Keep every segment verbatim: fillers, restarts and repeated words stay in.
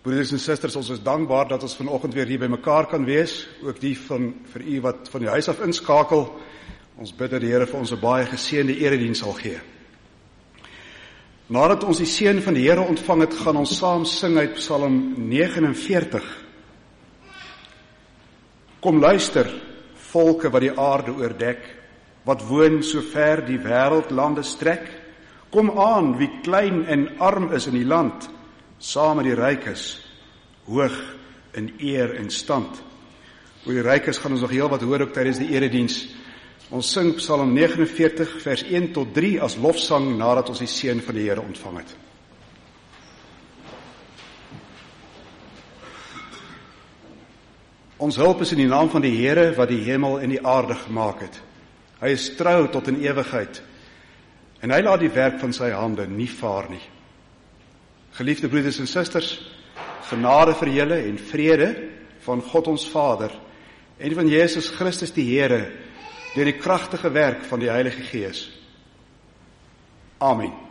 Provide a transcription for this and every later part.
Broeders en susters, ons is dankbaar dat ons vanoggend weer hier by mekaar kan wees, ook die van vir u wat van die huis af inskakel. Ons bid dat die Here vir ons 'n baie geseënde erediens sal gee. Nadat ons die seën van die Here ontvang het, gaan ons saam sing uit Psalm negenenveertig. Kom luister, volke wat die aarde oordek, wat woon so ver die wêreldlande strek. Kom aan, wie klein en arm is in die land, saam met die rykes, hoog in eer en stand. Oor die rykes gaan ons nog heel wat hoor ook tydens die erediens. Ons sing Psalm negenenveertig vers een tot drie as lofsang nadat ons die seën van die Here ontvang het. Ons hulp is in die naam van die Here wat die hemel en die aarde gemaak het. Hy is trou tot in ewigheid en hy laat die werk van sy hande nie vaar nie. Geliefde broeders en susters, genade vir julle en vrede van God ons Vader en van Jesus Christus die Here deur die kragtige werk van die Heilige Gees. Amen.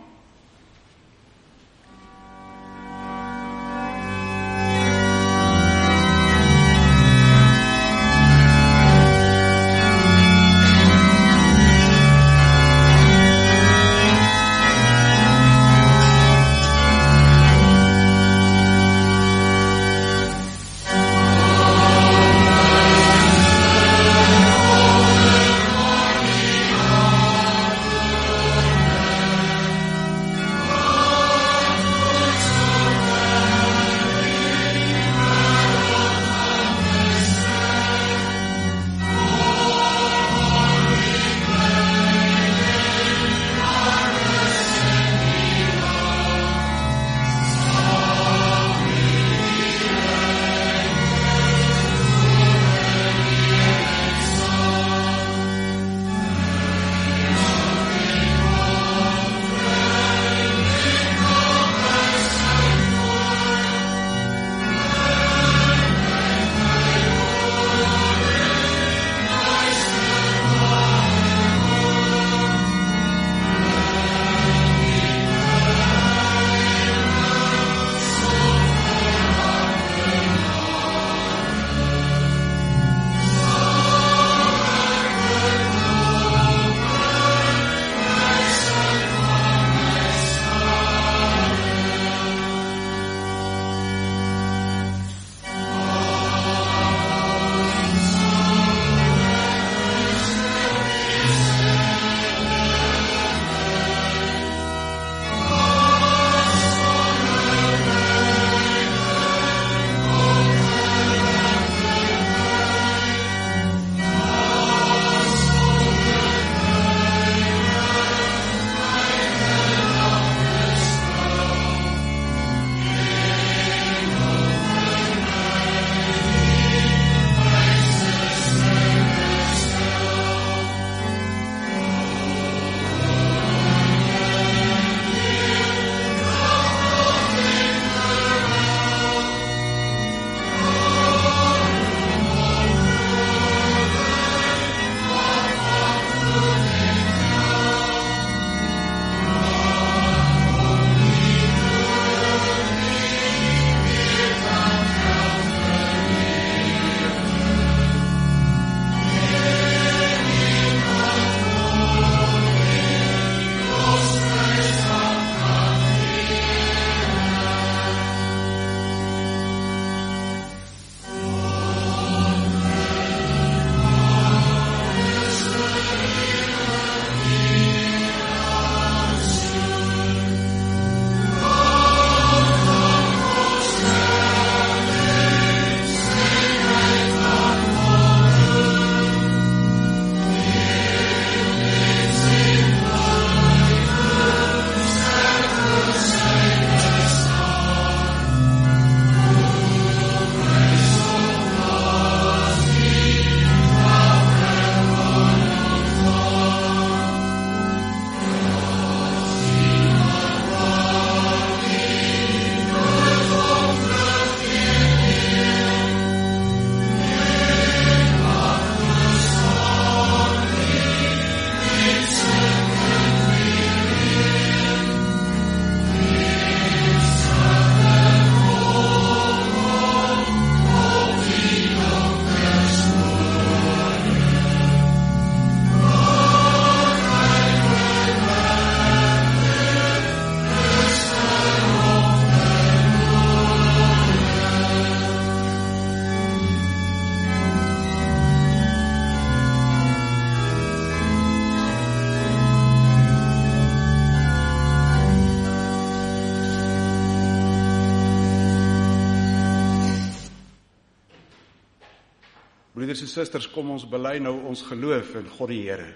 Broeders en susters, kom ons bely nou ons geloof in God die Here.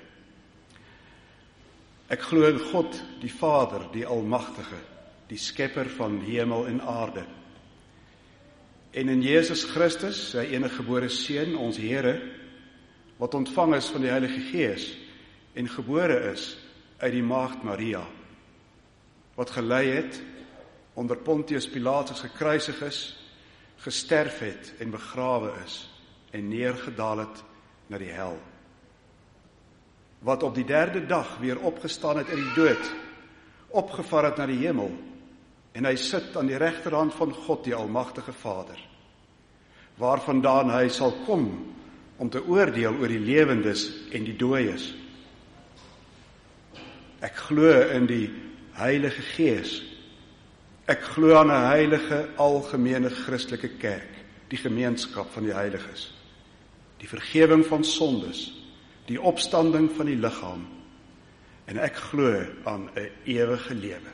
Ek glo in God, die Vader, die Almagtige, die Skepper van hemel en aarde. En in Jesus Christus, sy enige gebore Seun, ons Here, wat ontvang is van die Heilige Gees en gebore is uit die maagd Maria, wat gelei het, onder Pontius Pilatus gekruisig is, gesterf het en begrawe is, en neergedaal het na die hel. Wat op die derde dag weer opgestaan het in die dood, opgevaar het na die hemel, en hy sit aan die regterhand van God, die Almagtige Vader, waarvandaan hy sal kom, om te oordeel oor die lewendes en die dooies. Ek glo in die Heilige Gees. Ek glo aan 'n heilige, algemene Christelike kerk, die gemeenskap van die heiliges, die vergewing van sondes, die opstanding van die liggaam, en ek glo aan 'n ewige lewe.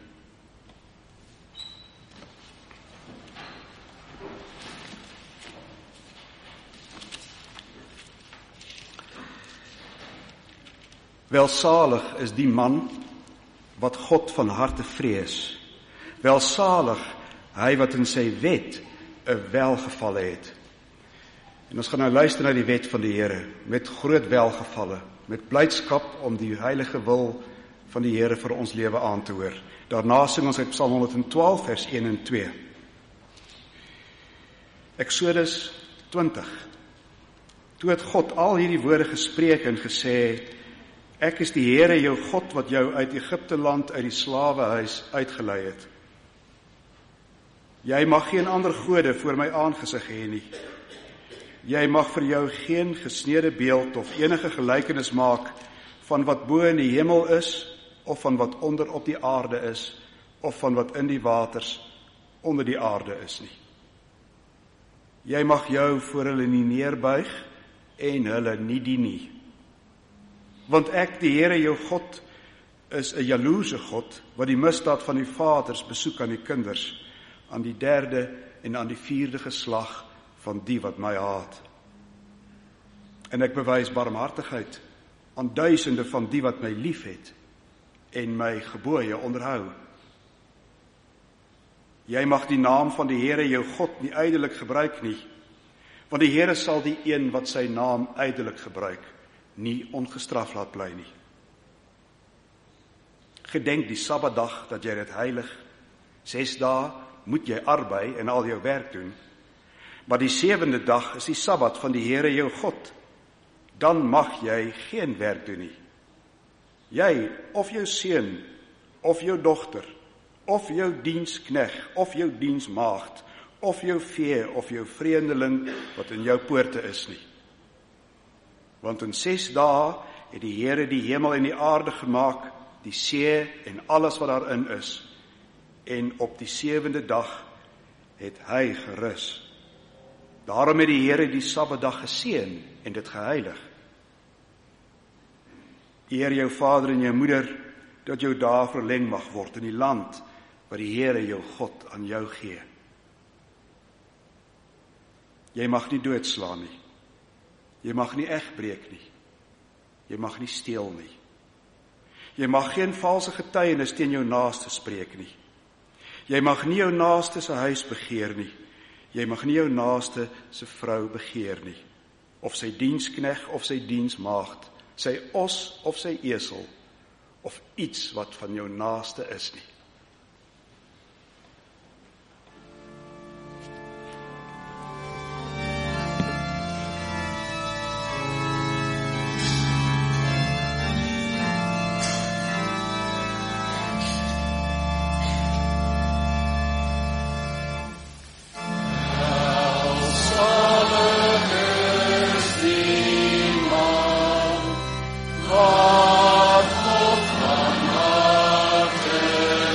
Welsalig is die man wat God van harte vrees. Welsalig hy wat in sy wet 'n welgevalle het. En ons gaan nou luister na die wet van die Here, met groot welgevalle, met blydskap om die heilige wil van die Here vir ons lewe aan te hoor. Daarna sing ons uit Psalm honderdtwaalf, vers een en twee. Eksodus twintig. Toe het God al hierdie woorde gespreek en gesê, ek is die Here jou God wat jou uit Egipte land uit die slawehuis uitgelei het. Jy mag geen ander gode voor my aangesig hê nie. Jy mag vir jou geen gesnede beeld of enige gelykenis maak van wat bo in die hemel is, of van wat onder op die aarde is, of van wat in die waters onder die aarde is nie. Jy mag jou voor hulle nie neerbuig en hulle nie dien nie. Want ek, die Here jou God, is 'n jaloerse God, wat die misdaad van die vaders besoek aan die kinders, aan die derde en aan die vierde geslag van die wat my haat. En ek bewys barmhartigheid aan duisende van die wat my lief het en my gebooie onderhou. Jy mag die naam van die Here jou God nie ydelik gebruik nie, want die Here sal die een wat sy naam ydelik gebruik, nie ongestraf laat bly nie. Gedenk die Sabbatdag dat jy dit heilig. Ses dae moet jy arbei en al jou werk doen, maar die sewende dag is die Sabbat van die Here jou God. Dan mag jy geen werk doen nie. Jy, of jou seun, of jou dogter, of jou dienskneg, of jou diensmaagd, of jou vee, of jou vreemdeling wat in jou poorte is nie. Want in ses dae het die Here die hemel en die aarde gemaak, die see en alles wat daarin is, en op die sewende dag het hy gerus. Daarom het die Here die Sabbatdag geseën en dit geheilig. Eer jou vader en jou moeder, dat jou dae verleng mag word in die land wat die Here jou God aan jou gee. Jy mag nie doodslaan nie. Jy mag nie egbreek nie. Jy mag nie steel nie. Jy mag geen valse getuienis teen jou naaste spreek nie. Jy mag nie jou naaste se huis begeer nie. Jy mag nie jou naaste se vrou begeer nie, of sy dienskneg of sy diensmaagd, sy os of sy esel, of iets wat van jou naaste is nie. God, God, God,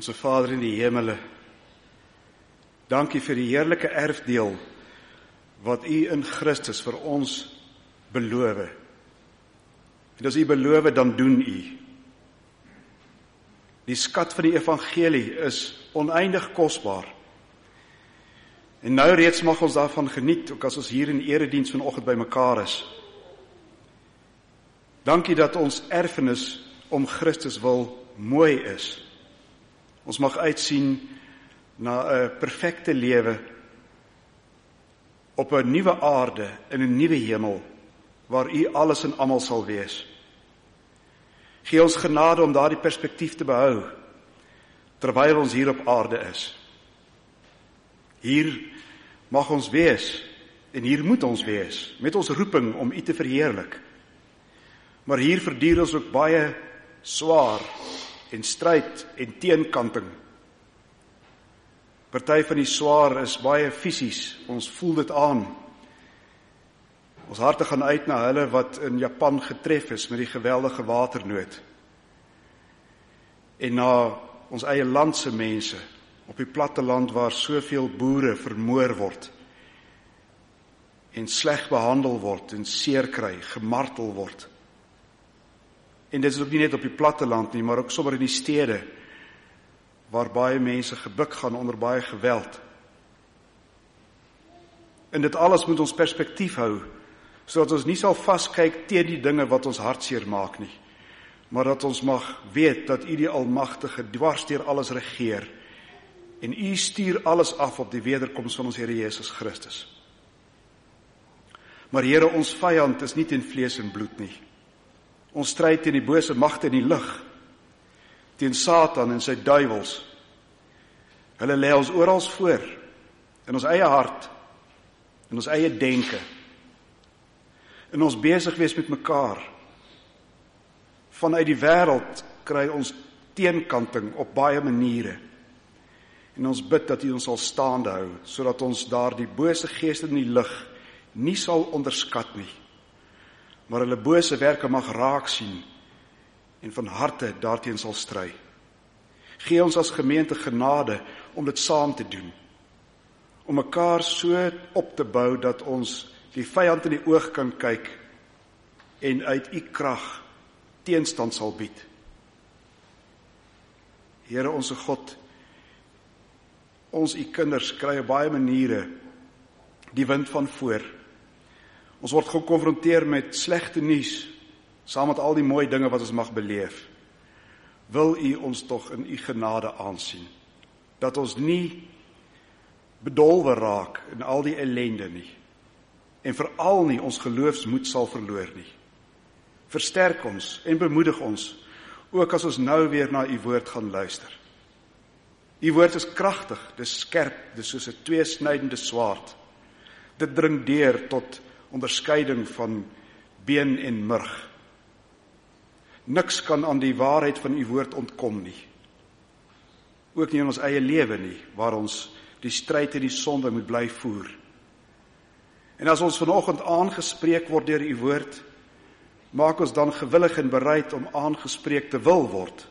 Onse Vader in die hemele, dankie vir die heerlike erfdeel wat U in Christus vir ons beloof. En as U beloof, dan doen U. Die skat van die evangelie is oneindig kosbaar. En nou reeds mag ons daarvan geniet, ook as ons hier in die erediens vanoggend by mekaar is. Dankie dat ons erfenis om Christus wil mooi is. Ons mag uitsien na 'n perfekte lewe op 'n nuwe aarde in 'n nuwe hemel waar U alles en almal sal wees. Gee ons genade om daardie perspektief te behou terwyl ons hier op aarde is. Hier mag ons wees en hier moet ons wees met ons roeping om U te verheerlik. Maar hier verduur ons ook baie swaar en stryd en teenkanting. Party van die swaar is baie fisies, ons voel dit aan. Ons harte gaan uit na hulle wat in Japan getref is met die geweldige waternood. En na ons eie landse mense, op die platteland waar soveel boere vermoor word, en sleg behandel word, en seer kry, gemartel word. En dit is ook nie net op die platteland nie, maar ook sommer in die stede, waar baie mense gebuk gaan onder baie geweld. En dit alles moet ons perspektief hou, sodat ons nie sal vaskyk teen die dinge wat ons hartseer maak nie, maar dat ons mag weet dat U die Almagtige dwars deur alles regeer, en U stuur alles af op die wederkoms van ons Here Jesus Christus. Maar Here, ons vyand is nie teen vlees en bloed nie. Ons stryd teen die bose magte in die lig, teen Satan en sy duiwels. Hulle lê ons oral voor, in ons eie hart, in ons eie denke, in ons besig wees met mekaar. Vanuit die wêreld kry ons teenkanting op baie maniere. En ons bid dat U ons sal staande hou, sodat ons daar die bose geeste in die lig nie sal onderskat nie, maar hulle bose werke mag raak sien en van harte daarteen sal stry. Gee ons as gemeente genade om dit saam te doen, om mekaar so op te bou dat ons die vyand in die oog kan kyk en uit U krag teenstand sal bied. Here onse God, ons U kinders kry op baie maniere die wind van voor. Ons word gekonfronteer met slegte nuus, saam met al die mooi dinge wat ons mag beleef. Wil U ons tog in U genade aansien, dat ons nie bedolwe raak in al die ellende nie, en veral nie ons geloofsmoed sal verloor nie. Versterk ons en bemoedig ons, ook as ons nou weer na U woord gaan luister. U woord is kragtig, dis skerp, dis soos 'n tweesnydende swaard. Dit dring deur tot onderskeiding van been en murg. Niks kan aan die waarheid van U woord ontkom nie. Ook nie in ons eie lewe nie, waar ons die stryd en die sonde moet bly voer. En as ons vanoggend aangespreek word deur U woord, maak ons dan gewillig en bereid om aangespreek te wil word.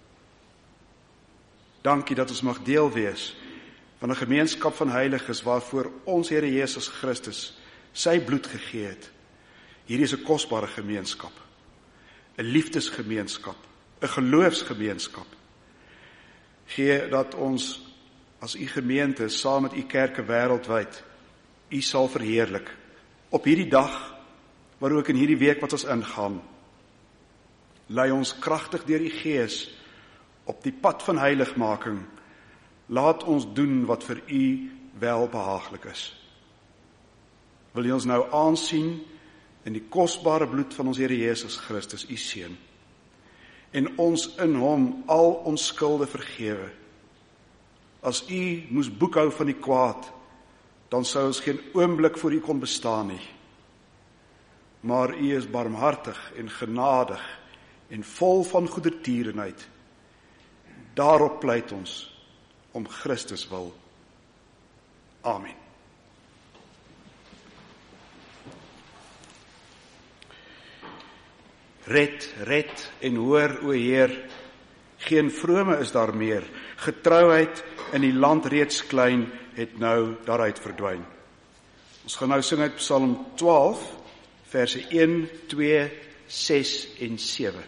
Dankie dat ons mag deel wees van 'n gemeenskap van heiliges waarvoor ons Here Jesus Christus sy bloed gegee het. Hierdie is 'n kosbare gemeenskap, 'n liefdesgemeenskap, 'n geloofsgemeenskap. Gee dat ons as U gemeente saam met U kerke wêreldwyd U sal verheerlik op hierdie dag, maar ook in hierdie week wat ons ingaan. Lei ons kragtig deur U Gees op die pad van heiligmaking. Laat ons doen wat vir U welbehaaglik is. Wil U ons nou aansien in die kosbare bloed van ons Here Jesus Christus, U Seun, en ons in Hom al ons skulde vergewe. As U moes boekhou van die kwaad, dan sou ons geen oomblik voor U kon bestaan nie. Maar U is barmhartig en genadig en vol van goedertierenheid. Daarop pleit ons om Christus wil. Amen. Red, red en hoor, o Heer, Geen vrome is daar meer. Getrouheid in die land reeds klein het nou daaruit verdwyn. Ons gaan nou sing uit Psalm twaalf, verse een, twee, ses en sewe.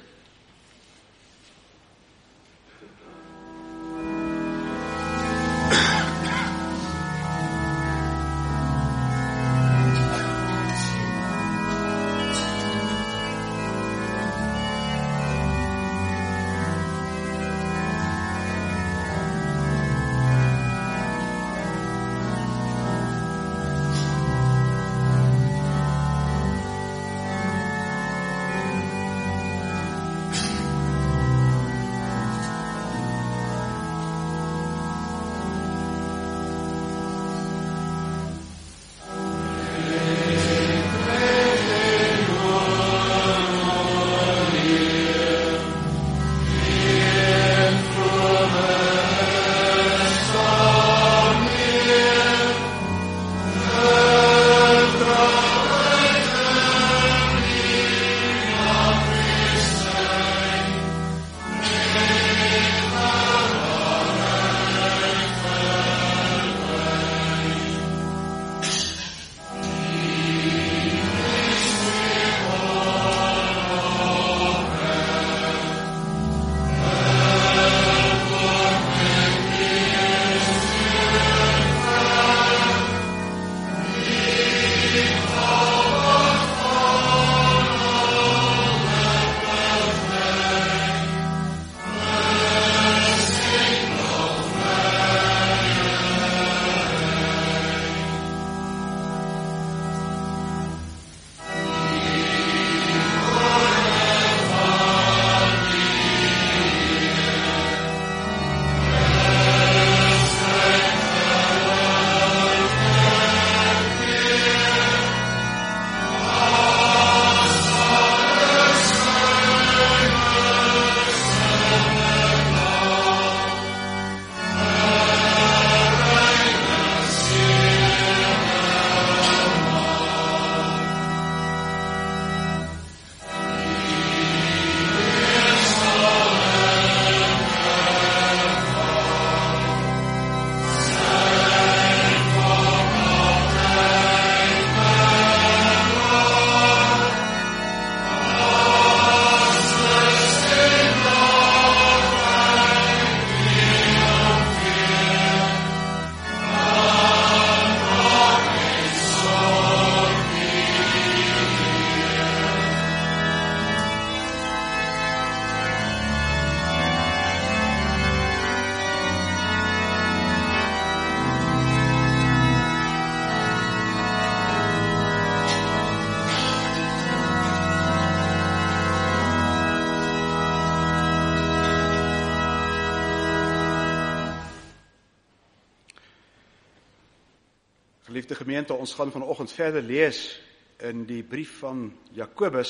Geliefde gemeente, ons gaan vanoggend verder lees in die brief van Jakobus.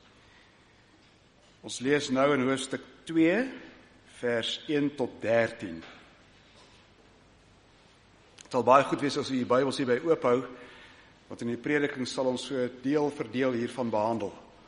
Ons lees nou in hoofstuk twee, vers een tot dertien. Het sal baie goed wees as u die Bybels hierby oophou, want in die prediking sal ons so deel vir deel hiervan behandel.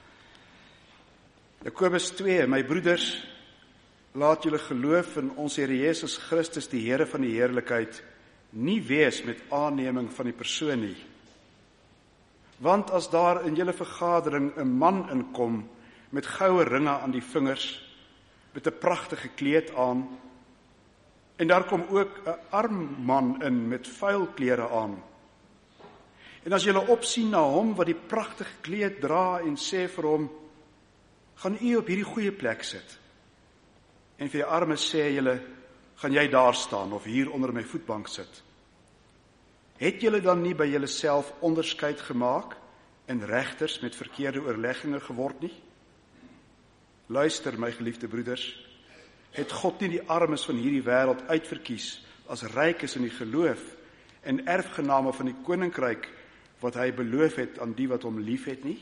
Jakobus twee, my broeders, laat julle geloof in ons Here Jesus Christus, die Here van die heerlikheid, nie wees met aanneming van die persoon nie. Want as daar in julle vergadering 'n man inkom met goue ringe aan die vingers, met 'n pragtige kleed aan, en daar kom ook 'n arm man in met vuil klere aan. En as julle opsien na hom wat die pragtige kleed dra en sê vir hom, gaan u op hierdie goeie plek sit. En vir die arme sê julle, gaan jy daar staan of hier onder my voetbank sit. Het julle dan nie by julle self onderskeid gemaak en regters met verkeerde oorlegginge geword nie? Luister, my geliefde broeders, het God nie die armes van hierdie wêreld uitverkies as rykes in die geloof en erfgename van die koninkryk wat hy beloof het aan die wat hom liefhet nie?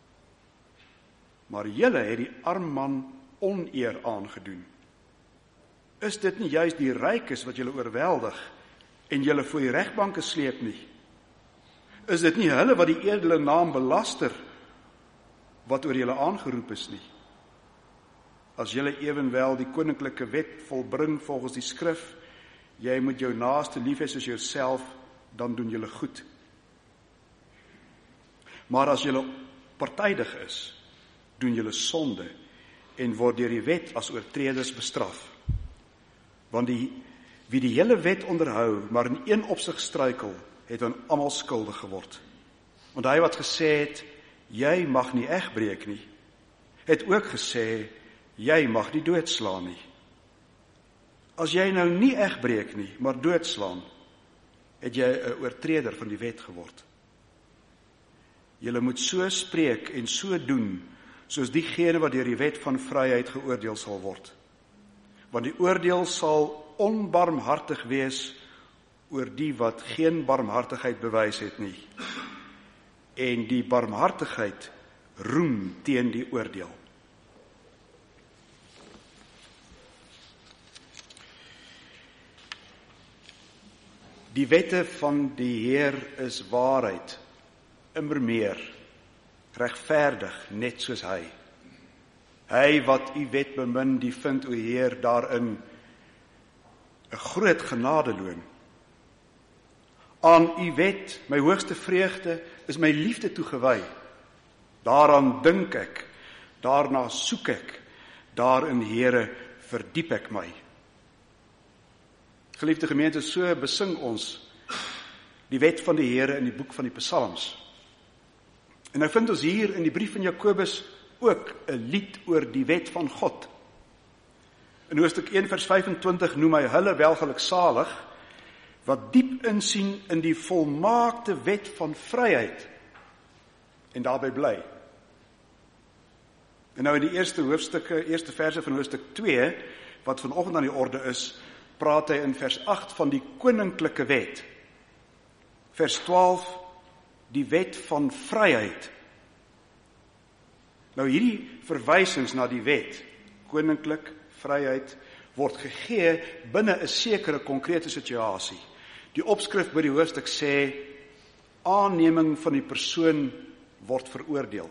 Maar julle het die arm man oneer aangedoen. Is dit nie juist die rykes wat julle oorweldig en julle voor die regbanke sleep nie? Is dit nie hulle wat die edele naam belaster wat oor julle aangeroep is nie? as julle ewenwel die koninklike wet volbring volgens die skrif, jy moet jou naaste lief hê soos jouself, dan doen julle goed. Maar as julle partydig is, doen julle sonde en word deur die wet as oortreders bestraf. Want die, wie die hele wet onderhou, maar in een opsig struikel, het aan almal skuldig geword. Want hy wat gesê het, jy mag nie egbreek nie, het ook gesê, jy mag nie doodslaan nie. As jy nou nie egbreek nie, maar doodslaan, het jy 'n oortreder van die wet geword. Julle moet so spreek en so doen, soos diegene wat deur die wet van vryheid geoordeel sal word. Want die oordeel sal onbarmhartig wees oor die wat geen barmhartigheid bewys het nie. En die barmhartigheid roem teen die oordeel. Die wette van die Heer is waarheid, immer meer, regverdig, net soos hy. Hy wat u wet bemin, die vind o Heer daarin 'n groot genadeloon. Aan u wet, my hoogste vreugde, is my liefde toegewy. Daaraan dink ek, daarna soek ek, daarin Here verdiep ek my. Geliefde gemeente, so besing ons die wet van die Here in die boek van die Psalms. En nou vind ons hier in die brief van Jakobus ook 'n lied oor die wet van God. In hoofstuk een vers vyf-en-twintig noem hy hulle welgeluksalig, wat diep insien in die volmaakte wet van vryheid, en daarby bly. En nou in die eerste hoofstukke, eerste verse van hoofstuk twee, wat vanoggend aan die orde is, praat hy in vers agt van die koninklike wet. Vers twaalf, die wet van vryheid. Nou hierdie verwysings na die wet, koninklik, vryheid, word gegee binne 'n sekere konkrete situasie. Die opskrif by die hoofstuk sê, aanneming van die persoon word veroordeel.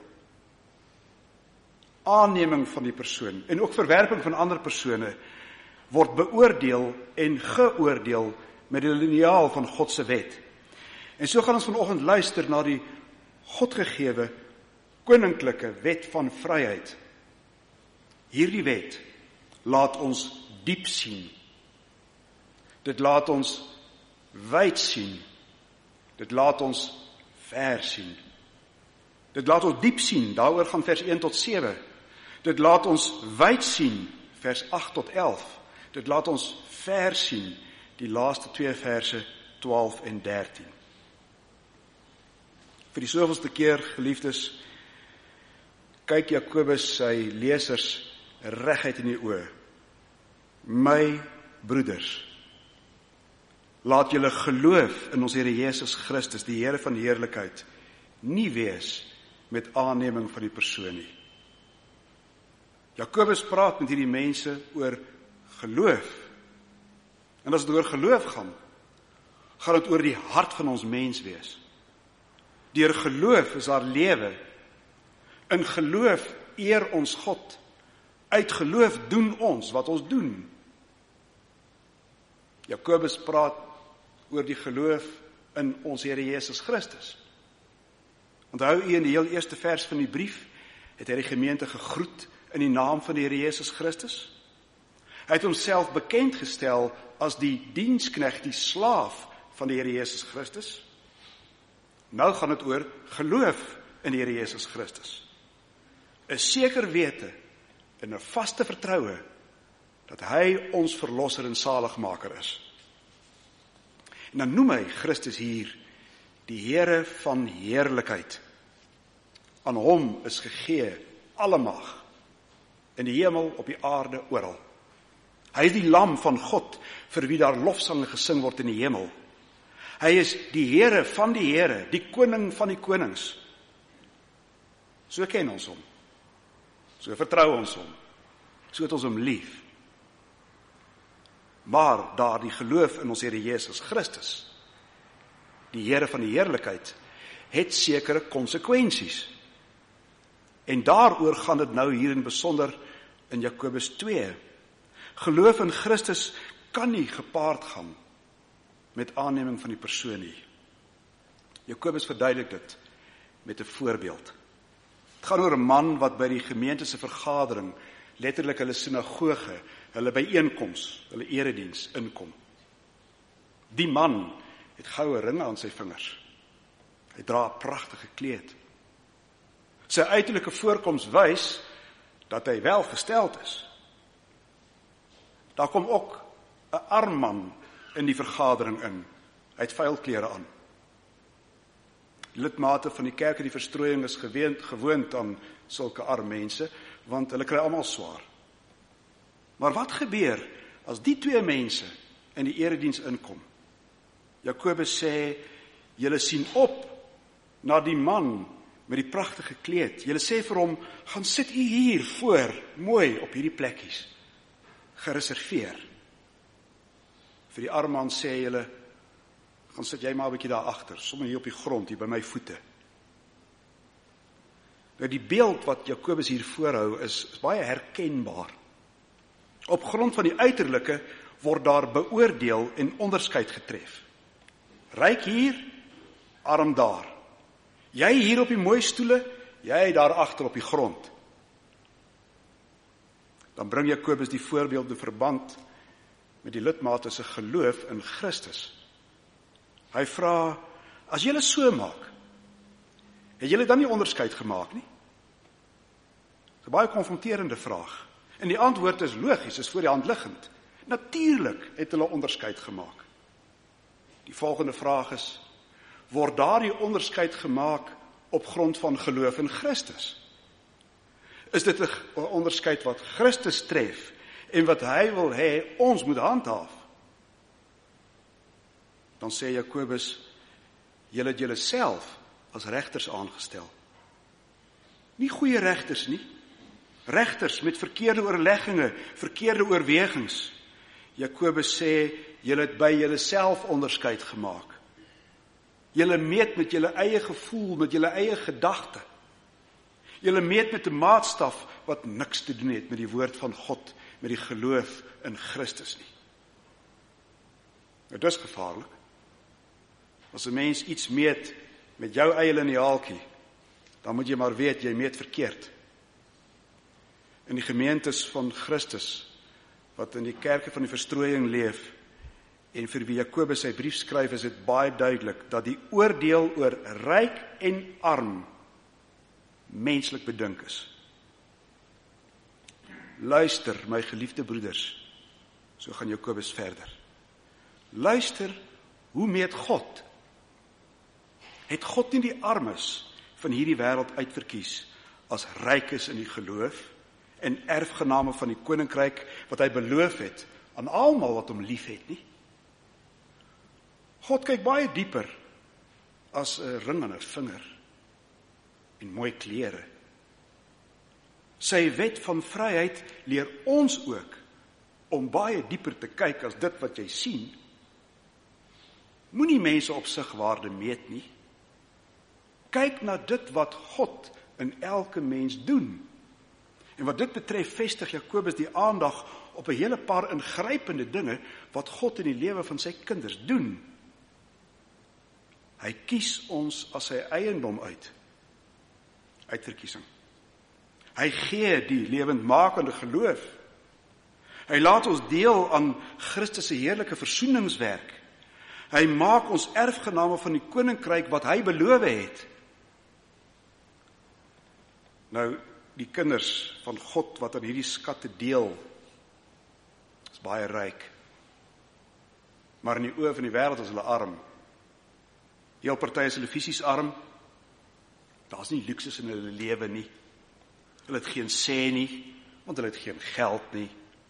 Aanneming van die persoon, en ook verwerping van ander persone, word beoordeel en geoordeel met die liniaal van God se wet. En so gaan ons vanoggend luister na die Godgegewe koninklike wet van vryheid. Hierdie wet laat ons diep sien. Dit laat ons wyd sien. Dit laat ons ver sien. Dit laat ons diep sien, daaroor gaan vers een tot sewe. Dit laat ons wyd sien, vers agt tot elf. Dit laat ons ver sien, die laaste twee verse twaalf en dertien. Vir die soveelste keer, geliefdes, kyk Jakobus sy lesers reguit in die oë. My broeders, laat julle geloof in ons Here Jesus Christus, die Here van die heerlikheid, nie wees met aanneming van die persoon nie. Jakobus praat met hierdie mense oor geloof. En as dit oor geloof gaan, gaan dit oor die hart van ons mens wees. Deur geloof is daar lewe. In geloof eer ons God. Uit geloof doen ons wat ons doen. Jakobus praat oor die geloof in ons Here Jesus Christus. Onthou u in die heel eerste vers van die brief, het hy die gemeente gegroet in die naam van die Here Jesus Christus. Hy het homself bekend gestel as die diensknegt, die slaaf van die Here Jesus Christus. Nou gaan dit oor geloof in die Here Jesus Christus. 'n seker wete en 'n vaste vertroue dat hy ons verlosser en saligmaker is. En dan noem hy Christus hier die Here van heerlikheid. Aan hom is gegee alle mag in die hemel, op die aarde, oral. Hy is die lam van God vir wie daar lofsange gesing word in die hemel. Hy is die Here van die Here, die koning van die konings. So ken ons hom. So vertrou ons hom. So het ons hom lief. Maar daar die geloof in ons Here Jesus Christus, die Here van die heerlikheid, het sekere konsekwensies. En daaroor gaan dit nou hier in besonder in Jakobus twee. Geloof in Christus kan nie gepaard gaan met aanneming van die persoon nie. Jakobus verduidelik dit met 'n voorbeeld. Het gaan oor 'n man wat by die gemeente se vergadering, letterlik hulle sinagoge, hulle byeenkoms, hulle erediens inkom. Die man het goue ringe aan sy vingers. Hy dra 'n pragtige kleed. Sy uiterlike voorkoms wys dat hy welgesteld is. Daar kom ook 'n arm man in die vergadering in. Hy het vuil klere aan. Die lidmate van die kerk in die verstrooiing is gewoond, gewoond aan sulke arm mense, want hulle kry almal swaar. Maar wat gebeur as die twee mense in die erediens inkom? Jakobus sê, julle sien op na die man met die pragtige kleed. Julle sê vir hom, gaan sit u hier voor, mooi op hierdie plekkies, gereserveer. Vir die arme man sê julle, gaan sit jy maar 'n bietjie daar agter, sommer hier op die grond, hier by my voete. Nou die beeld wat Jakobus hier voorhou is, is baie herkenbaar. Op grond van die uiterlike word daar beoordeel en onderskeid getref. Ryk hier, arm daar. Jy hier op die mooi stoele, jy daar agter op die grond. Dan bring Jakobus die voorbeeld in verband met die lidmate se geloof in Christus. Hy vra, as julle so maak, het julle dan nie onderskeid gemaak nie? Dis 'n baie konfronterende vraag. En die antwoord is logies, is voor die hand liggend. Natuurlik het hulle onderskeid gemaak. Die volgende vraag is, word daardie onderskeid gemaak op grond van geloof in Christus? Is dit 'n onderskeid wat Christus tref en wat hy wil hê ons moet handhaaf? Dan sê Jakobus, julle het julle self as regters aangestel. Nie goeie regters nie. Regters met verkeerde oorlegginge, verkeerde oorwegings. Jakobus sê, julle het by julle self onderskeid gemaak. Julle meet met julle eie gevoel, met julle eie gedagte. Julle meet met 'n maatstaf wat niks te doen het met die woord van God, met die geloof in Christus nie. Nou, dit is gevaarlik. As 'n mens iets meet met jou eie lineaaltjie, dan moet jy maar weet, jy meet verkeerd. In die gemeentes van Christus, wat in die kerke van die verstrooiing leef, en vir wie Jakobus sy brief skryf, is dit baie duidelik, dat die oordeel oor ryk en arm, menslik bedink is. Luister, my geliefde broeders, so gaan Jakobus verder. Luister, hoe meet God? Het God nie die armes van hierdie wêreld uitverkies as rykes in die geloof en erfgename van die koninkryk wat hy beloof het aan almal wat hom liefhet nie? God kyk baie dieper as 'n ring aan 'n vinger en mooi klere. Sy wet van vryheid leer ons ook om baie dieper te kyk as dit wat jy sien. Moenie mense op sigwaarde meet nie. Kyk na dit wat God in elke mens doen. En wat dit betref, vestig Jakobus die aandag op 'n hele paar ingrypende dinge wat God in die lewe van sy kinders doen. Hy kies ons as sy eiendom uit. Uitverkiesing. Hy gee die lewendmakende geloof. Hy laat ons deel aan Christus se heerlike versoeningswerk. Hy maak ons erfgename van die koninkryk wat hy beloof het. Nou, die kinders van God wat aan hierdie skatte deel, is baie ryk. Maar in die oë van die wêreld is hulle arm. Heel party is hulle fisies arm. Daar's nie luksus in hulle lewe nie. Hulle het geen sê nie, want hulle het geen geld nie.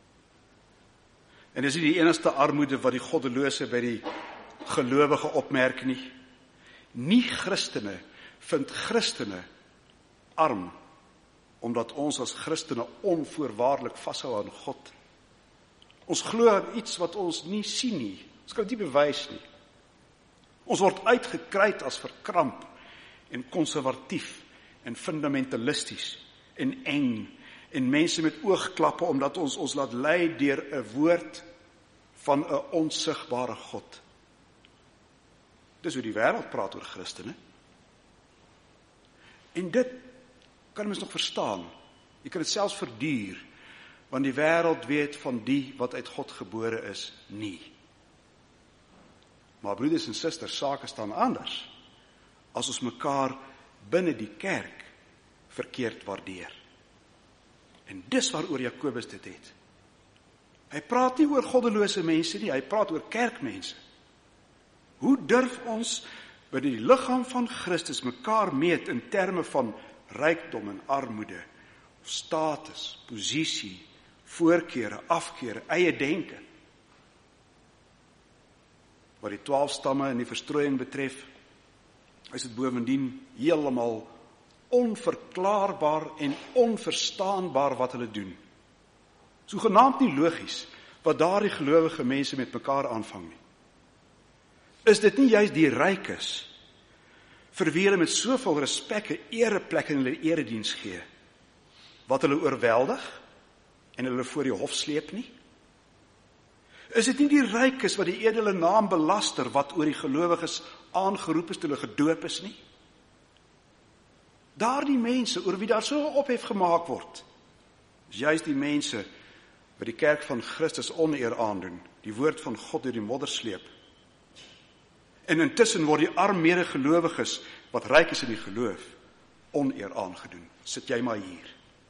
En dis nie die enigste armoede wat die goddelose by die gelowige opmerk nie. Nie Christene vind Christene arm, omdat ons as Christene onvoorwaardelik vashou aan God. Ons glo aan iets wat ons nie sien nie. Ons kan dit nie bewys nie. Ons word uitgekruid as verkramp en konservatief en fundamentalisties en eng en mense met oogklappe, omdat ons ons laat lei deur 'n woord van 'n onsigbare God. Dis hoe die wêreld praat oor Christene. En dit kan mens nog verstaan. Jy kan dit selfs verduur, want die wêreld weet van die wat uit God gebore is, nie. Maar broeders en susters, sake staan anders, as ons mekaar binne die kerk verkeerd waardeer. En dis waaroor Jakobus dit het. Hy praat nie oor goddelose mense nie, hy praat oor kerkmense. Hoe durf ons by die liggaam van Christus mekaar meet in terme van rykdom en armoede, status, posisie, voorkeure, afkeure, eie denke? Wat die twaalf stamme en die verstrooiing betref, is dit bovendien heeltemal onverklaarbaar en onverstaanbaar wat hulle doen. Sogenaamd nie logies wat daardie gelowige mense met mekaar aanvang nie. Is dit nie juist die rykes vir wie hulle met soveel respek 'n ereplek in hulle erediens gee, wat hulle oorweldig en hulle voor die hof sleep nie? Is dit nie die rykes wat die edele naam belaster, wat oor die gelowiges aangeroep is toe hulle gedoop is nie? Daardie mense oor wie daar so ophef gemaak word, is juist die mense wat die kerk van Christus oneer aandoen, die woord van God deur die modder sleep. En intussen word die arm medegelowiges, wat ryk is in die geloof, oneer aangedoen. Sit jy maar hier.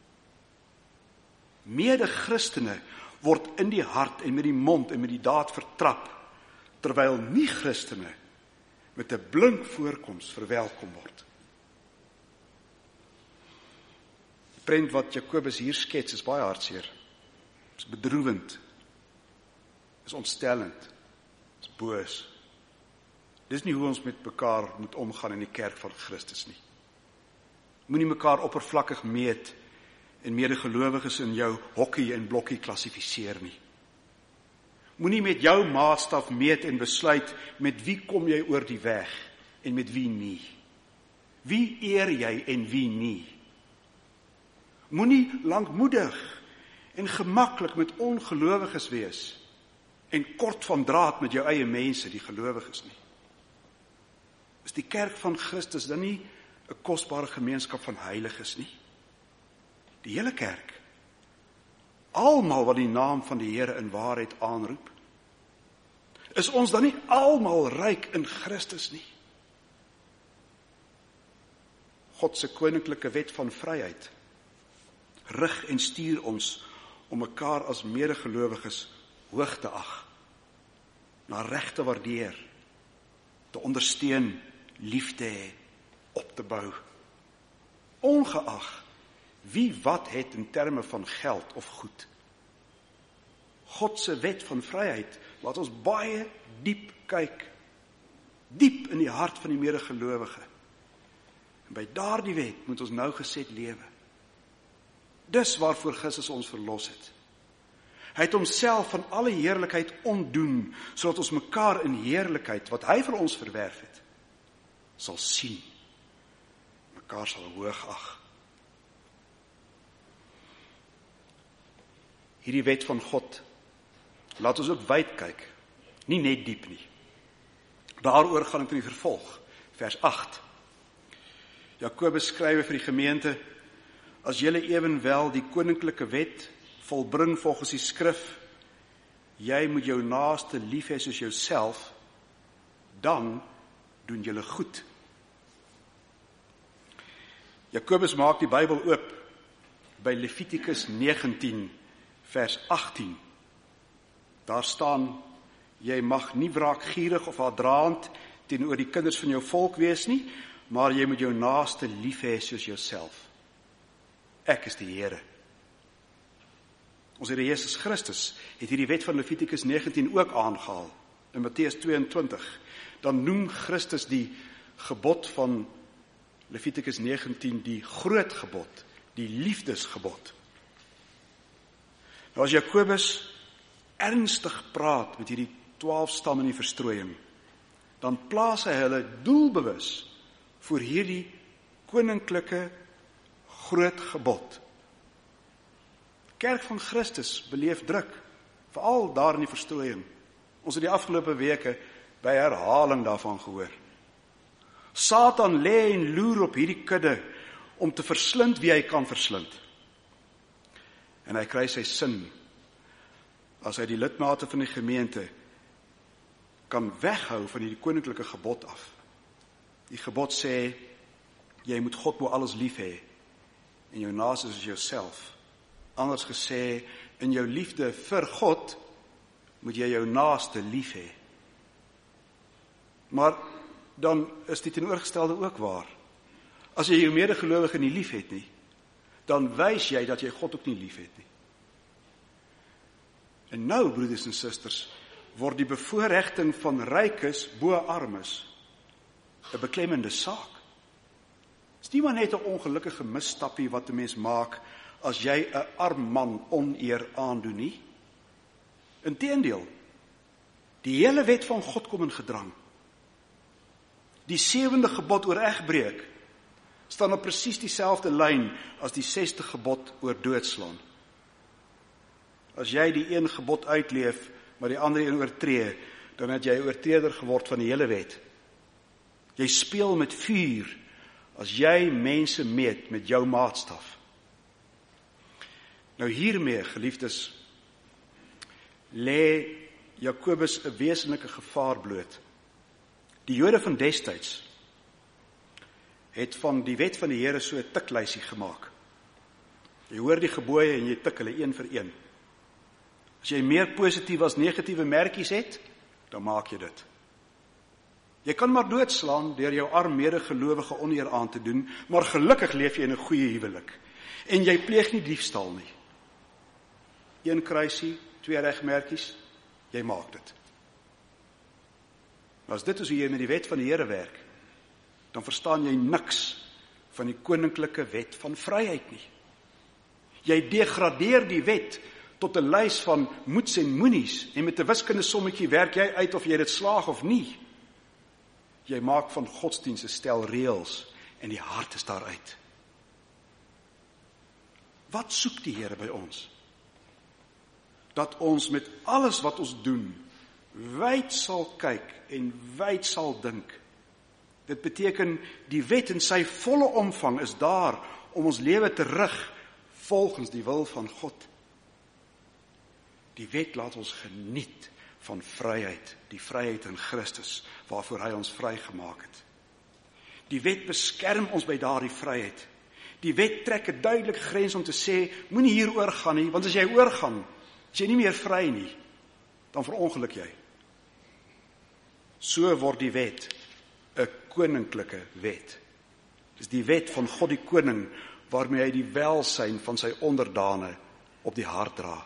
Mede-Christene word in die hart en met die mond en met die daad vertrap, terwyl nie-Christene met 'n blink voorkoms verwelkom word. Die prent wat Jakobus hier skets is baie hartseer, is bedroewend, is ontstellend, is boos. Dis nie hoe ons met mekaar moet omgaan in die kerk van Christus nie. Moenie mekaar oppervlakkig meet en medegelowiges in jou hokkie en blokkie klassifiseer nie. Moenie met jou maatstaf meet en besluit met wie kom jy oor die weg en met wie nie. Wie eer jy en wie nie. Moenie lankmoedig en gemaklik met ongelowiges wees en kort van draad met jou eie mense, die gelowiges nie. Is die kerk van Christus dan nie 'n kosbare gemeenskap van heiliges nie? Die hele kerk, almal wat die naam van die Here in waarheid aanroep, is ons dan nie almal ryk in Christus nie? God se koninklike wet van vryheid rig en stuur ons om mekaar as medegelowiges hoog te ag, na reg te waardeer, te ondersteun, lief te hê, op te bou, ongeag wie wat het in terme van geld of goed. God se wet van vryheid laat ons baie diep kyk, diep in die hart van die medegelowige. En by daardie wet moet ons nou geset lewe. Dis waarvoor Christus ons verlos het. Hy het homself van alle heerlikheid ontdoen, sodat ons mekaar in heerlikheid, wat hy vir ons verwerf het, sal sien. Mekaar sal hoog ag. Hierdie wet van God, laat ons ook wyd kyk, nie net diep nie. Daaroor gaan ek in die vervolg, vers agt. Jakobus skryf vir die gemeente, as julle ewenwel die koninklike wet volbring volgens die skrif, jy moet jou naaste lief hê soos jouself, dan doen julle goed. Jakobus maak die Bybel oop by Levitikus negentien, vers agttien. Daar staan, jy mag nie wraakgierig of haatdraand teenoor die kinders van jou volk wees nie, maar jy moet jou naaste lief hê soos jouself. Ek is die Here. Ons Here Jesus Christus het hierdie wet van Levitikus negentien ook aangehaal. In Matteus tweeëntwintig, dan noem Christus die gebod van Levitikus negentien die groot gebod, die liefdesgebod. Nou as Jakobus ernstig praat met hierdie twaalf stamme in die verstrooiing, dan plaas hy hulle doelbewus voor hierdie koninklike groot gebod. Kerk van Christus beleef druk, veral daar in die verstrooiing. Ons het die afgelope weke by herhaling daarvan gehoor. Satan lê en loer op hierdie kudde om te verslind wie hy kan verslind. En hy kry sy sin as hy die lidmate van die gemeente kan weghou van hierdie koninklike gebod af. Die gebod sê, jy moet God bo alles lief hê en jou naaste soos jouself. Anders gesê, in jou liefde vir God moet jy jou naaste lief hê. Maar dan is die teenoorgestelde ook waar. As jy jou medegelowige nie lief het nie, dan wys jy dat jy God ook nie lief het nie. En nou, broeders en susters, word die bevoorregting van rykes bo armes 'n beklemmende saak. Dis nie maar net 'n ongelukkige misstappie wat 'n mens maak as jy 'n arm man oneer aandoen nie. Inteendeel, die hele wet van God kom in gedrang. Die sewende gebod oor egbreek staan op presies dieselfde lyn as die sesde gebod oor doodslaan. As jy die een gebod uitleef, maar die ander een oortree, dan het jy 'n oortreder geword van die hele wet. Jy speel met vuur as jy mense meet met jou maatstaf. Nou hiermee, geliefdes, lê Jakobus 'n wesenlike gevaar bloot. Die Jode van destyds het van die wet van die Here so 'n tiklysie gemaak. Jy hoor die gebooie en jy tik hulle een vir een. As jy meer positiewe as negatiewe merkies het, dan maak jy dit. Jy kan maar doodslaan deur jou arm medegelowige oneer aan te doen, maar gelukkig leef jy in 'n goeie huwelik. En jy pleeg nie diefstal nie. Een kruisie, twee regmerkies, jy maak dit. As dit is hoe jy met die wet van die Here werk, dan verstaan jy niks van die koninklike wet van vryheid nie. Jy degradeer die wet tot 'n lys van moets en moenies, en met 'n wiskundige sommetjie werk jy uit of jy dit slaag of nie. Jy maak van godsdienst 'n stel reëls, en die hart is daaruit. Wat soek die Here by ons? Dat ons met alles wat ons doen, wyd sal kyk en wyd sal dink. Dit beteken, die wet in sy volle omvang is daar om ons lewe te rig volgens die wil van God. Die wet laat ons geniet van vryheid, die vryheid in Christus, waarvoor hy ons vrygemaak het. Die wet beskerm ons by daardie vryheid. Die wet trek 'n duidelike grens om te sê, moenie hier oorgaan nie, want as jy oorgaan, is jy nie meer vry nie, dan verongeluk jy. So word die wet 'n koninklike wet. Dis die wet van God die koning, waarmee hy die welsyn van sy onderdane op die hart dra.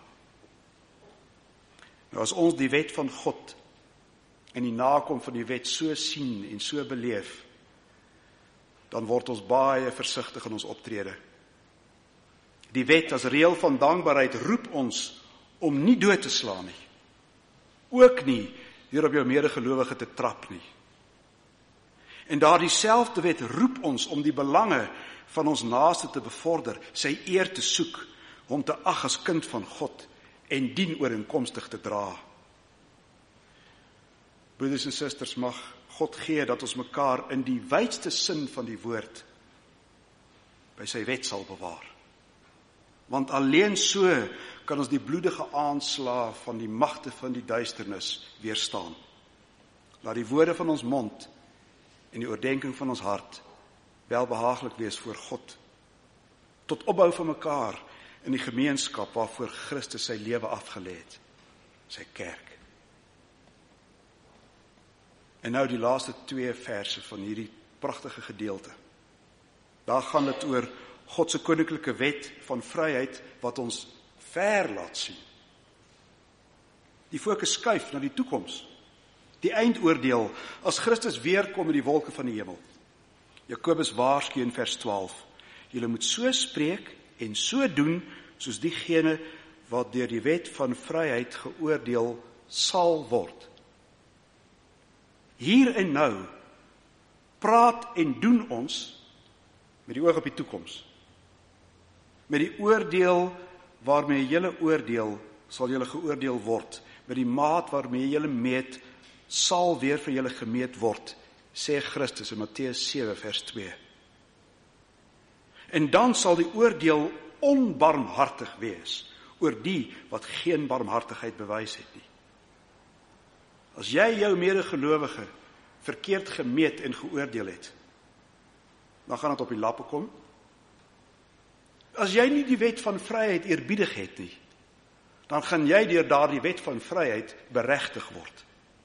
Nou as ons die wet van God en die nakom van die wet so sien en so beleef, dan word ons baie versigtig in ons optrede. Die wet as reël van dankbaarheid roep ons om nie dood te slaan nie. Ook nie deur op jou medegelowige te trap nie. En daardie selfde wet roep ons om die belange van ons naaste te bevorder, sy eer te soek, hom te ag as kind van God en dien ooreenkomstig te dra. Broeders en susters, mag God gee dat ons mekaar in die wydste sin van die woord by sy wet sal bewaar. Want alleen so kan ons die bloedige aanslae van die magte van die duisternis weerstaan. Laat die woorde van ons mond en die oordenking van ons hart welbehaaglik wees voor God, tot opbou van mekaar in die gemeenskap waarvoor Christus sy lewe afgelê het, sy kerk. En nou die laaste twee verse van hierdie pragtige gedeelte. Daar gaan dit oor God se koninklike wet van vryheid wat ons ver laat sien. Die fokus skuif na die toekoms, die eindoordeel, as Christus weer kom met die wolke van die hemel. Jakobus waarsku in vers twaalf, julle moet so spreek en so doen, soos diegene wat deur die wet van vryheid geoordeel sal word. Hier en nou praat en doen ons met die oog op die toekoms, met die oordeel waarmee julle oordeel, sal julle geoordeel word. Met die maat waarmee julle meet, sal weer vir julle gemeet word, sê Christus in Matteus sewe vers twee. En dan sal die oordeel onbarmhartig wees oor die wat geen barmhartigheid bewys het nie. As jy jou medegelowige verkeerd gemeet en geoordeel het, dan gaan dit op die lappe kom. As jy nie die wet van vryheid eerbiedig het nie, dan gaan jy deur daardie wet van vryheid beregtig word.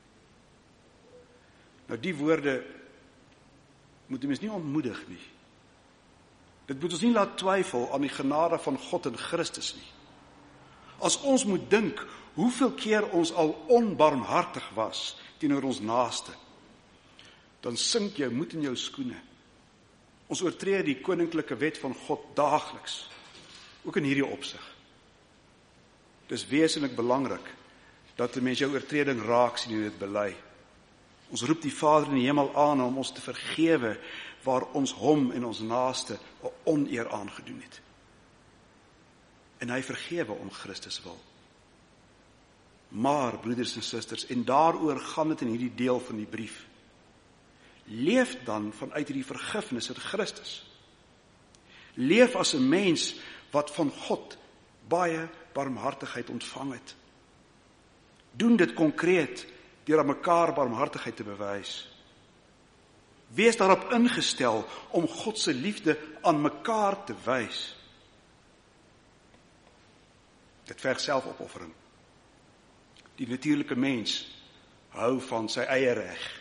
Nou die woorde moet die mens nie ontmoedig nie. Dit moet ons nie laat twyfel aan die genade van God in Christus nie. As ons moet dink hoeveel keer ons al onbarmhartig was teenoor ons naaste, dan sink jou moed in jou skoene. Ons oortree die koninklike wet van God daagliks, ook in hierdie opsig. Dis wesenlik belangrik dat 'n mens jou oortreding raak sien en dit bely. Ons roep die Vader in die hemel aan om ons te vergewe waar ons hom en ons naaste 'n oneer aangedoen het. En hy vergewe om Christus wil. Maar, broeders en susters, en daaroor gaan dit in hierdie deel van die brief, leef dan vanuit hierdie vergifnis in Christus. Leef as 'n mens wat van God baie barmhartigheid ontvang het. Doen dit konkreet deur aan mekaar barmhartigheid te bewys. Wees daarop ingestel om God se liefde aan mekaar te wys. Dit verg selfopoffering. Die natuurlike mens hou van sy eie reg.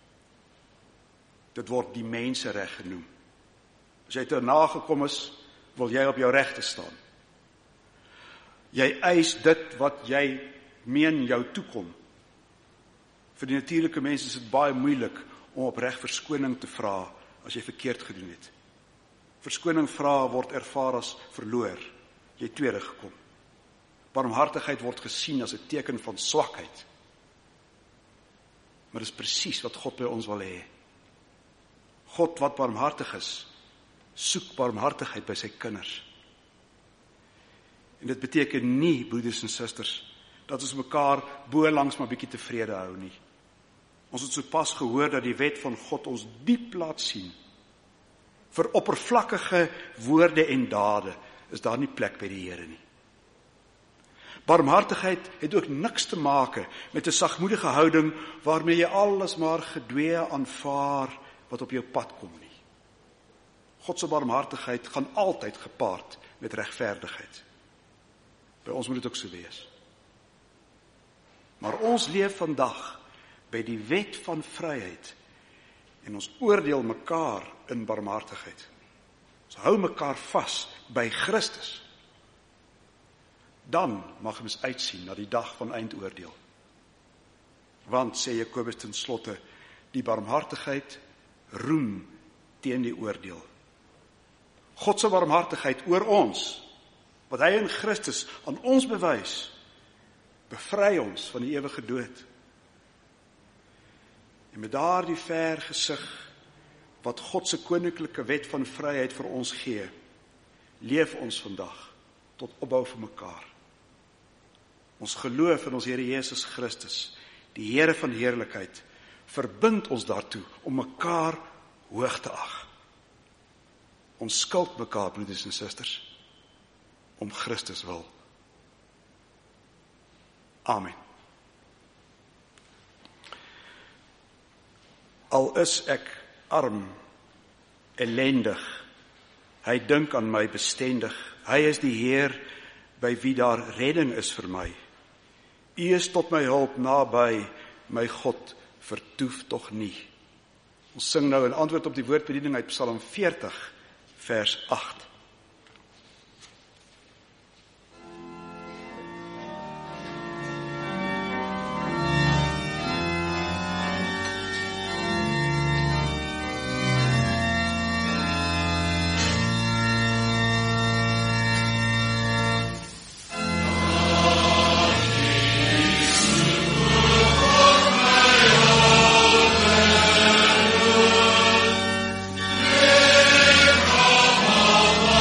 Dit word die mensereg genoem. As jy te nagekom is, wil jy op jou regte staan. Jy eis dit wat jy meen jou toekom. Vir die natuurlike mens is dit baie moeilik om opreg verskoning te vra as jy verkeerd gedoen het. Verskoning vra word ervaar as verloor. Jy het tweede gekom. Barmhartigheid word gesien as 'n teken van swakheid. Maar dis presies wat God by ons wil hê. God wat barmhartig is, soek barmhartigheid by sy kinders. En dit beteken nie, broeders en susters, dat ons mekaar bo langs maar bietjie tevrede hou nie. Ons het sopas gehoor dat die wet van God ons diep laat sien. Vir oppervlakkige woorde en dade is daar nie plek by die Here nie. Barmhartigheid het ook niks te maak met 'n sagmoedige houding waarmee jy alles maar gedwee aanvaar wat op jou pad kom nie. God se barmhartigheid gaan altyd gepaard met regverdigheid. By ons moet dit ook so wees. Maar ons leef vandag by die wet van vryheid en ons oordeel mekaar in barmhartigheid. Ons hou mekaar vas by Christus. Dan mag ons uitsien na die dag van eindoordeel. Want, sê Jakobus ten slotte, die barmhartigheid roem teen die oordeel. God se barmhartigheid oor ons, wat hy in Christus aan ons bewys, bevry ons van die ewige dood. En met daardie ver gesig wat God se koninklike wet van vryheid vir ons gee, leef ons vandag tot opbou vir mekaar. Ons geloof in ons Here Jesus Christus, die Here van heerlikheid, verbind ons daartoe om mekaar hoog te ag. Ons skuld mekaar, broeders en susters, om Christus wil. Amen. Al is ek arm, ellendig, hy dink aan my bestendig. Hy is die Heer by wie daar redding is vir my. U is tot my hulp naby, my God vertoef tog nie. Ons sing nou in antwoord op die woordbediening uit Psalm veertig, vers agt. Oh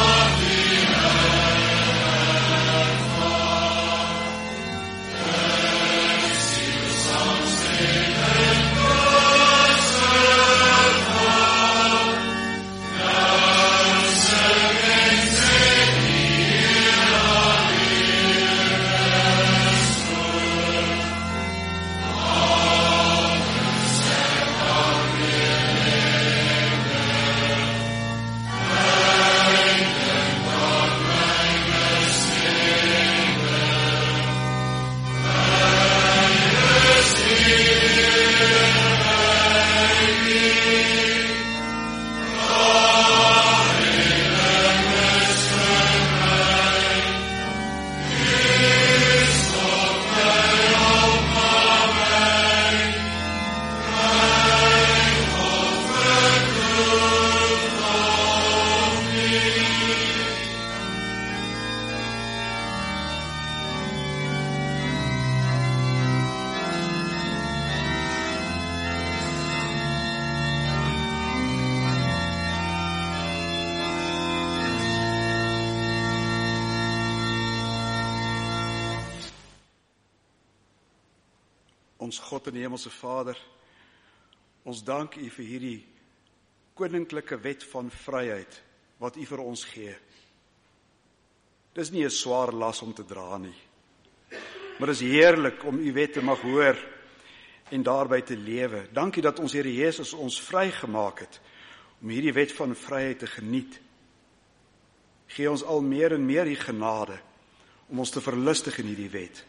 Ons God en Hemelse Vader, ons dank U vir hierdie koninklike wet van vryheid wat U vir ons gee. Dis nie 'n swaar las om te dra nie, maar dis heerlik om U wet te mag hoor en daarby te lewe. Dankie dat ons Here Jesus ons vrygemaak het om hierdie wet van vryheid te geniet. Gee ons al meer en meer die genade om ons te verlustig in hierdie wet.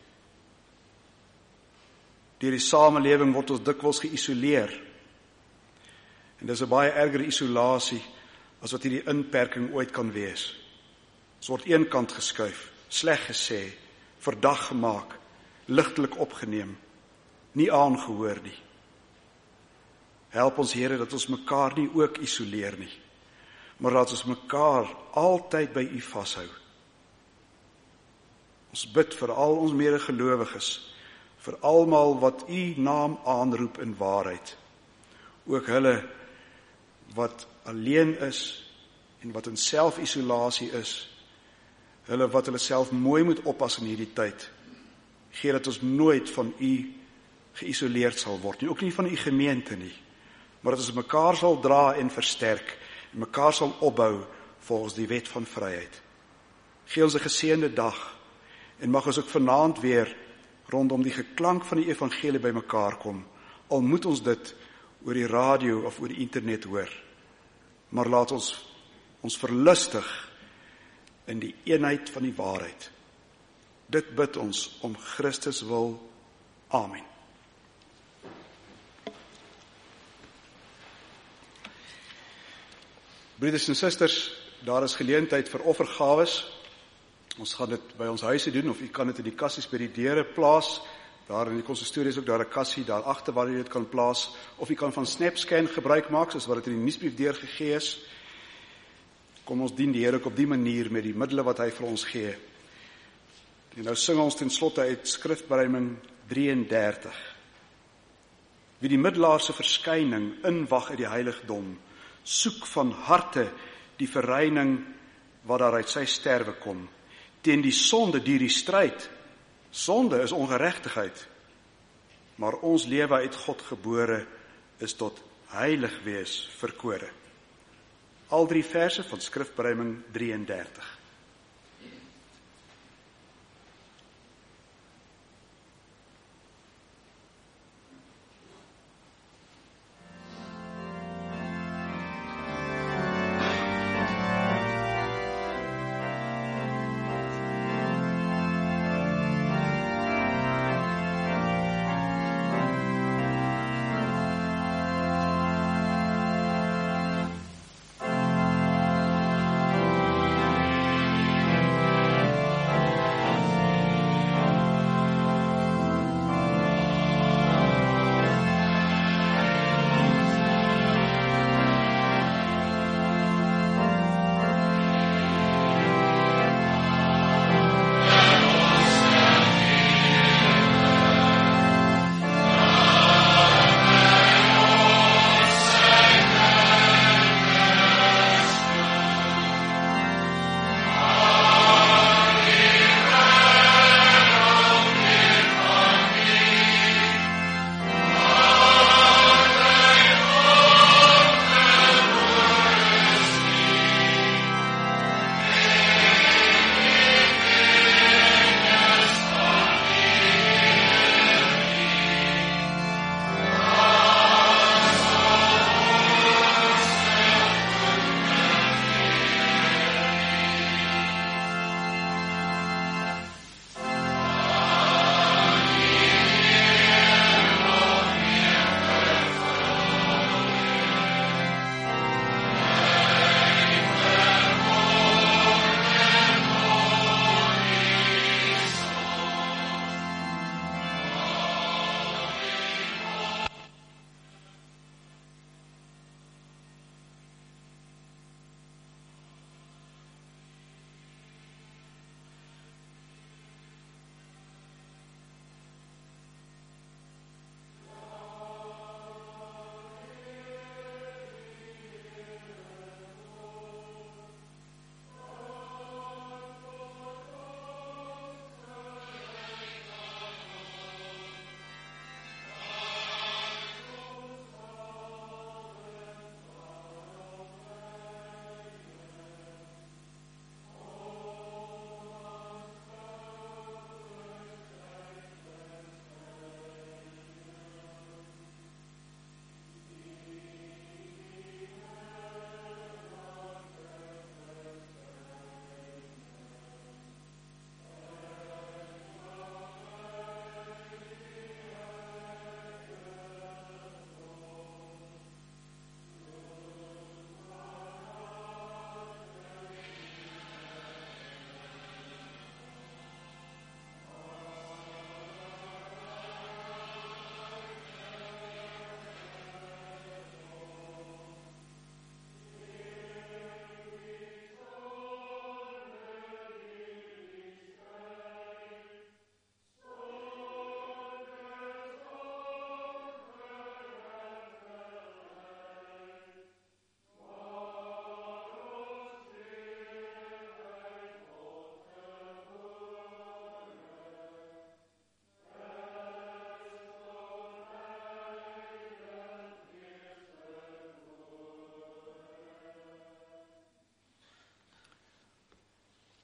Deur die samelewing word ons dikwels geïsoleer. En dis 'n baie erger isolasie as wat hierdie inperking ooit kan wees. Ons word eenkant geskuif, sleg gesê, verdag gemaak, ligtelik opgeneem, nie aangehoor nie. Help ons Here dat ons mekaar nie ook isoleer nie, maar dat ons mekaar altyd by U vashou. Ons bid vir al ons medegelowiges, vir almal wat U naam aanroep in waarheid, ook hulle wat alleen is en wat in selfisolasie is, hulle wat hulle self mooi moet oppas in hierdie tyd. Gee dat ons nooit van U geïsoleerd sal word nie, ook nie van U gemeente nie, maar dat ons mekaar sal dra en versterk, en mekaar sal opbou volgens die wet van vryheid. Gee ons 'n geseënde dag, en mag ons ook vanaand weer rondom die geklank van die evangelie by mekaar kom, al moet ons dit oor die radio of oor die internet hoor, maar laat ons ons verlustig in die eenheid van die waarheid. Dit bid ons om Christus wil. Amen. Broeders en susters, daar is geleentheid vir offergawes. Ons gaan dit by ons huise doen, of u kan dit in die kassies by die deure plaas. Daar in die konsistorie is ook daar 'n kassie daar agter waar u dit kan plaas, of u kan van SnapScan gebruik maak, soos wat dit in die nuusbrief deurgegee is. Kom ons dien die Here ook op die manier met die middele wat hy vir ons gee. En nou sing ons ten slotte uit Skrifbereiding drie en dertig. Wie die middelaar se verskyning inwag uit die heiligdom, soek van harte die verreining wat daar uit sy sterwe kom. Teen die sonde duur die stryd. Sonde is ongeregtigheid, maar ons lewe uit God gebore is tot heilig wees verkore. Al drie verse van Skrifbereiding drie en dertig.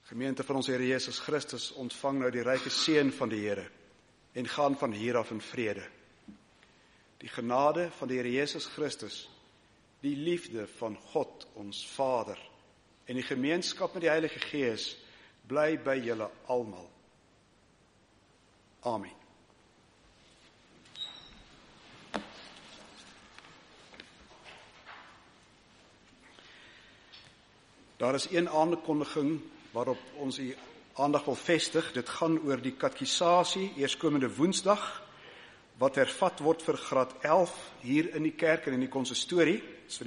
Gemeente van ons Here Jesus Christus, ontvang nou die ryke seën van die Here en gaan van hier af in vrede. Die genade van die Here Jesus Christus, die liefde van God ons Vader en die gemeenskap met die Heilige Gees bly by julle almal. Amen. Daar is een aankondiging waarop ons die aandag wil vestig. Dit gaan oor die katekisasie, eerskomende Woensdag, wat hervat word vir graad elf hier in die kerk en in die konsistorie.